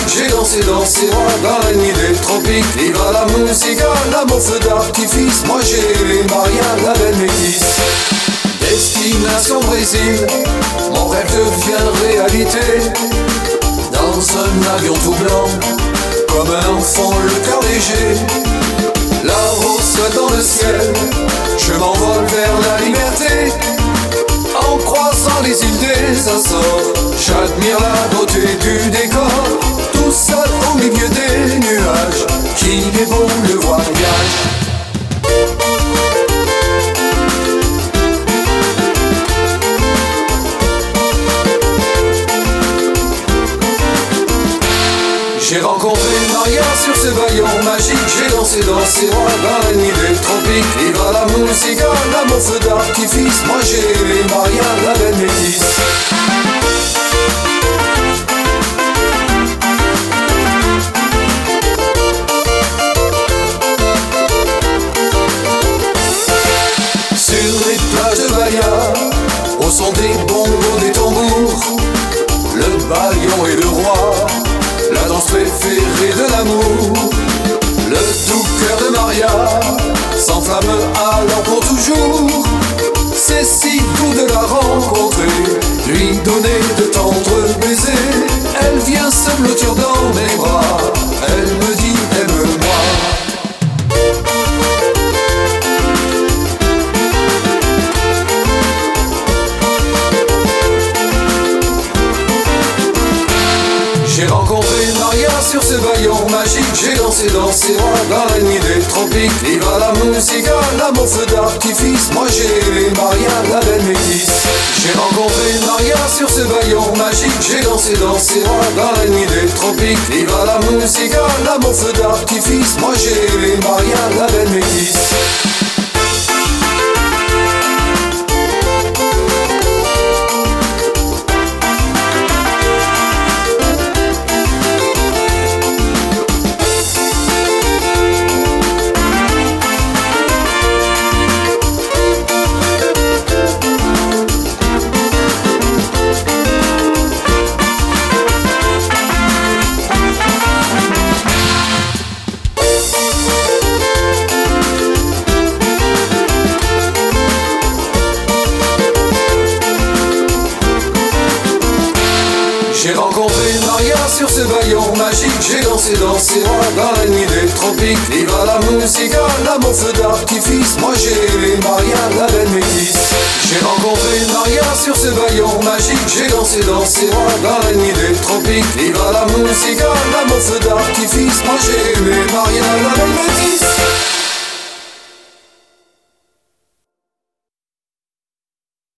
j'ai dansé dans ses bras dans la nuit des tropiques. Viva la musica, l'amour feu d'artifice. Moi j'ai les Maria, la belle métisse. Destination Brésil, mon rêve devient réalité. Dans un avion tout blanc, comme un enfant le cœur léger. Là-haut soit dans le ciel, je m'envole vers la liberté. En croisant les îles des Açores, j'admire la beauté du décor. Tout seul au milieu des nuages, qu'il est beau le voyage. J'ai rencontré Maria sur ce baillon magique. J'ai dansé dans ses bras dans la nuit des tropiques. Viva la musica, l'amour feu d'artifice. Moi j'ai les Maria, la belle métisse. Sur les plages de Bahia, au son des bongos, des tambours, le baillon est le roi, la danse préférée de l'amour. Le doux cœur de Maria s'enflamme alors pour toujours. C'est si doux de la rencontrer, lui donner de tendres baisers. Elle vient se blottir dans mes bras, elle me dit aime-moi. J'ai rencontré Maria sur ce baillon magique. J'ai dansé dans ses bras dans la nuit des tropiques. Viva la musica, l'amour feu d'artifice. Moi j'ai les Maria, la belle métisse. J'ai rencontré Maria sur ce baillon magique. J'ai dansé dans ses bras dans la nuit des tropiques. Viva la musica, l'amour feu d'artifice. Moi j'ai les Maria, la belle métisse. J'ai rencontré Maria sur ce baillon magique. J'ai dansé dans ses bras dans la nuit des tropiques. Viva la musica, l'amour feu d'artifice. Moi j'ai les Maria, la belle métisse. J'ai rencontré Maria sur ce baillon magique. J'ai dansé dans ses bras dans la nuit des tropiques. Viva la musica, l'amour feu d'artifice. Moi j'ai les Maria, la belle métisse.